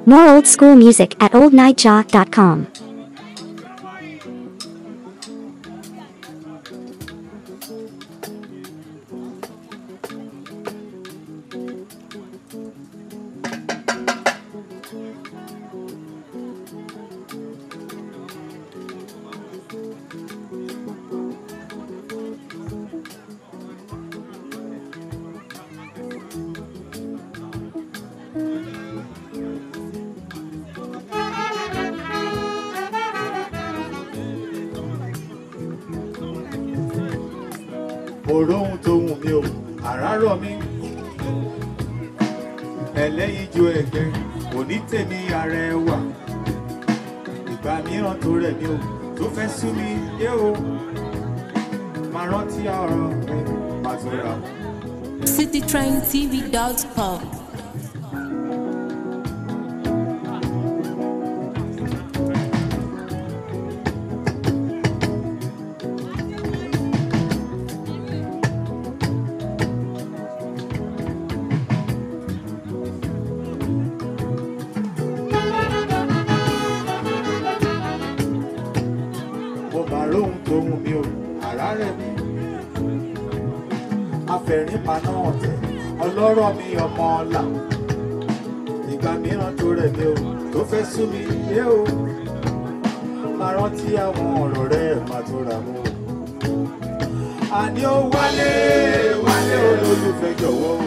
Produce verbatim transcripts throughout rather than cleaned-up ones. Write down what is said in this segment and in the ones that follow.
More old school music at old nightjaw dot com. Òróhùn tó wù mí o, àràárọ̀ mi. Ẹlẹ́yinjú ẹ̀gẹ́, òní tèmi arẹwà. Ìgbà mìíràn tó rẹ̀ mí o, tó fẹ́ sú mi yé o. Máa rántí ọ̀rọ̀ mi, máa tó ra. city train t v dot com. Òróhùn tó wù mí o, àràárẹ̀ mi. Afẹ̀rín paná ọ̀tẹ̀, ọlọ́rọ̀ mi ọmọ ọ̀la. Ìgbà mìíràn tó rẹ̀ mí o, tó fẹ́ sú mi yé o. Máa rántí àwọn ọ̀rọ̀ rẹ̀ máa tó ra mú o. Àní ó wálé, wálé olólùfẹ́ jọ̀wọ́ o.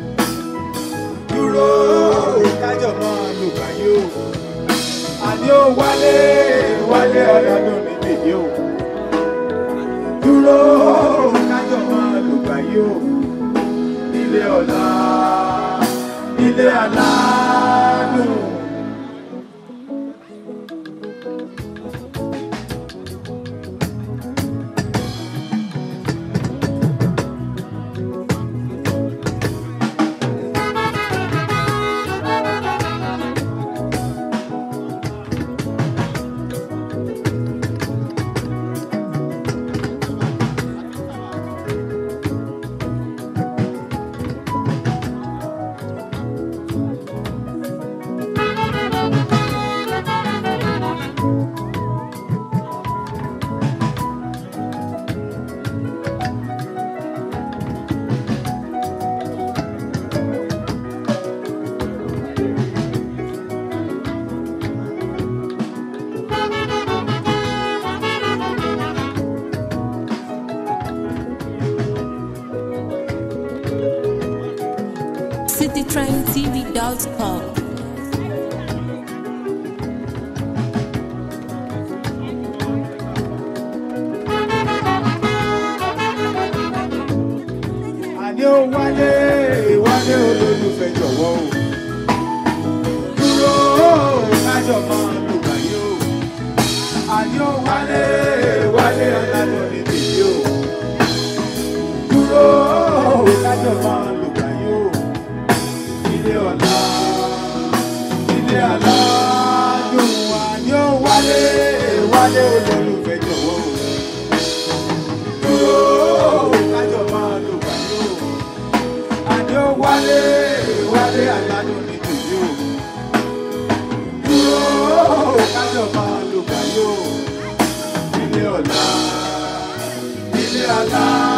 Dúró kájọ máa lù báyìí o. Àní ó wálé, wálé ọlọ́dún mi bèbí o. Dúró kájọ máa lù báyìí o. Ilé ọ̀la, ilé aládùn. city train t v dot com. Àní ó wálé, wálé olólùfẹ́ jọ̀wọ́ o. Dúró kájọ máa lù báyìí o. Àní ó wálé, wálé ọ̀làdùn ní bèbí o. Dúró kájọ máa lù báyìí o. Ilé ọ̀la, ilé aládùn. Àní ó wálé, wálé olólùfẹ́ jọ̀wọ́ o. Dúró kájọ máa lù báyìí o. Àní ó wálé, wálé aládùn ní bèbí o. Dúró kájọ máa lù báyìí o. Ilé ọ̀la, ilé aládùn.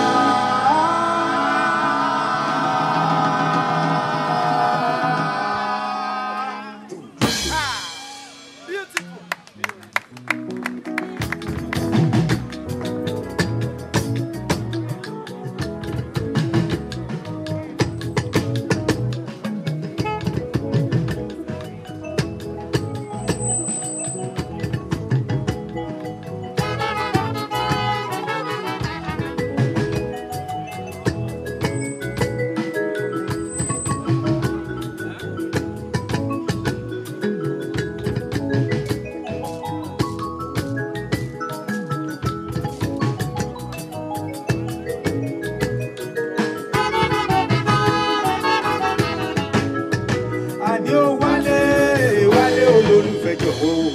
Àní ó wálé, wálé olólùfẹ́ jọ̀wọ́ o.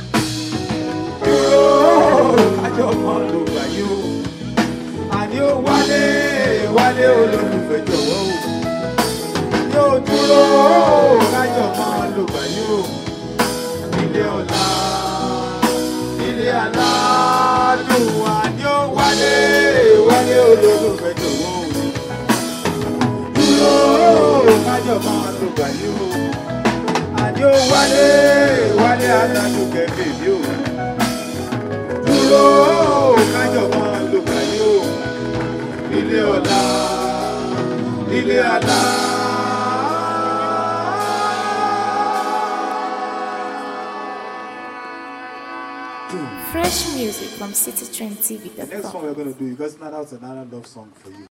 Dúró kájọ máa lù báyìí o. Àní ó wálé, wálé olólùfẹ́ jọ̀wọ́ o. Yóò dúró kájọ máa lù báyìí o. ilé àlá. Fresh music from city trend t v dot com. The next one we're going to do, because now that's another love song for you.